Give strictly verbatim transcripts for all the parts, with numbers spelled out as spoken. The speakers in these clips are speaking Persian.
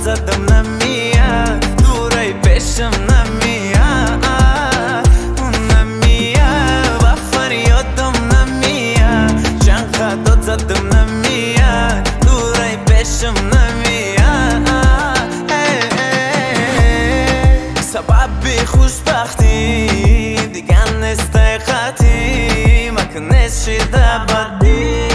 زدم نمیاد دورای پیشم نمیاد نمیاد و فریادم نمیاد چند خطات زدم نمیاد دورای پیشم نمیاد سبب خوشبختی دیگه نسته خطی مکنه شده بدی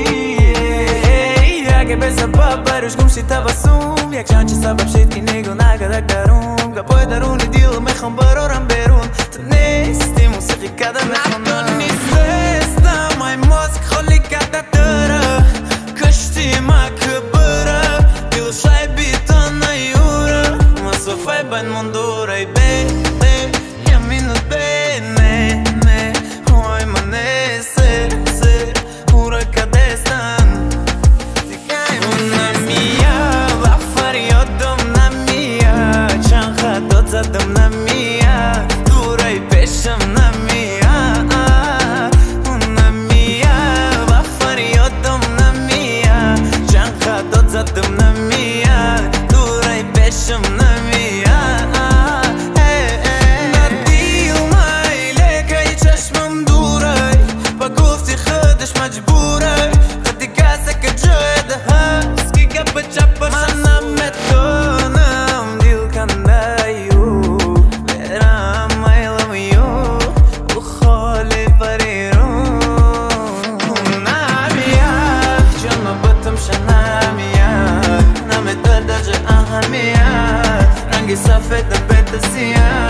اگه به سبب بروش گم شید تبسم یک چانچه سبب شید که نگو نگدک درون گپای درون دیل میخوام برارم بیرون تو نیستی موسیقی کده میخوام تو نیستم های ماسک خالی کده داره کشتی ما که بره دیل شای بیتا نیوره مسافه بین من دوره بی یمینت بی نه نه های من نیسته سر هورا کدستن زدم نمیاد دورای پیشم نمیاد نمیاد و فریادم نمیاد چند خطات زدم نمیاد دورای پیشم نمیاد ندیل میله که ای چشمم دوره با گفتی خودش مجبوره خودی کسی که جای ده هست که گپ چپش منم میتونم دیل کنده رنگ سفید بهت سیاه